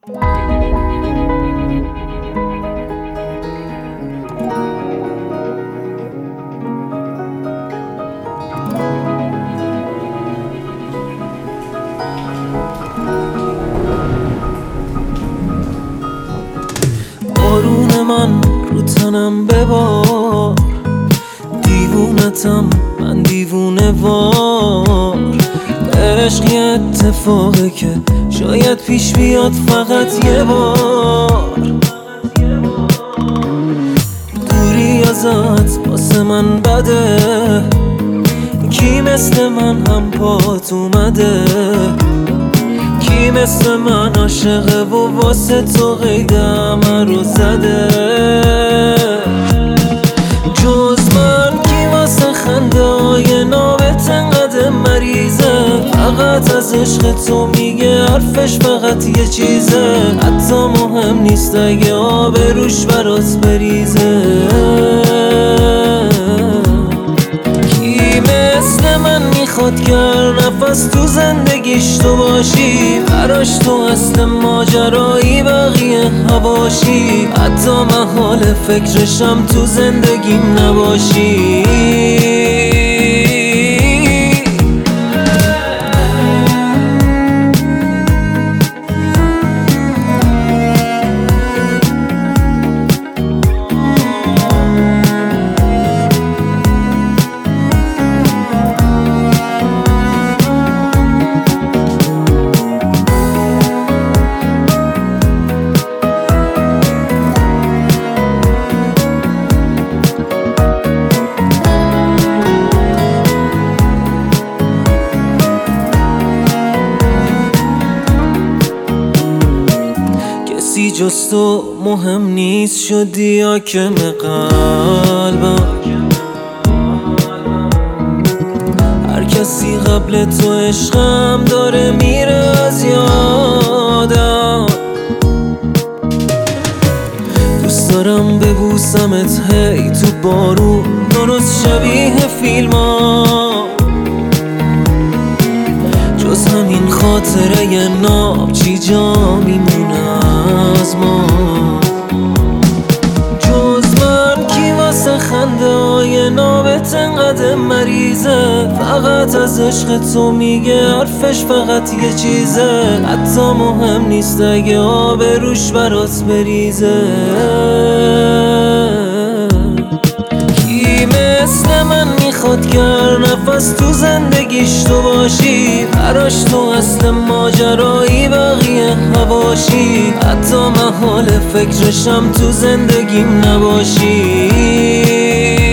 بارون من رو تنم ببار، دیوونتم من دیوونه وار. عشق یه اتفاقه که شاید پیش بیاد فقط یه بار. دوری ازت واسه من بده، کی مثل من هم پات اومده؟ کی مثل من عاشقه و واسه تو قید همه رو زده؟ جز من کی واسه خنده های نابت انقدر مریضه؟ فقط از عشق تو میگه حرفش فقط یه چیزه، حتی مهم نیست اگه آب روش برات بریزه. کی مثل من میخواد که هر نفس تو زندگیش تو باشی، براش تو اصل ماجرایی بقیه هواشی، حتی من حال فکرشم تو زندگیم نباشی. کسی جز تو مهم نیست، شدی حاکم قلبم. هر کسی قبل تو عشقم داره میره از یادم. دوست دارم ببوسمت هی تو بارون، درست شبیه فیلم ها. جز همین خاطره ی ناب چی جا میمونه از ما؟ جز من کی واسه خنده های نابت انقدر مریضه؟ فقط از عشق تو میگه حرفش فقط یه چیزه، حتی مهم نیست اگه آب روش برات بریزه. کی مثل من میخواد که هر نفس تو زندگیش تو باشی، براش تو اصل ماجرایی بقیه هواشی، حتی من حال فکرشم تو زندگیم نباشی.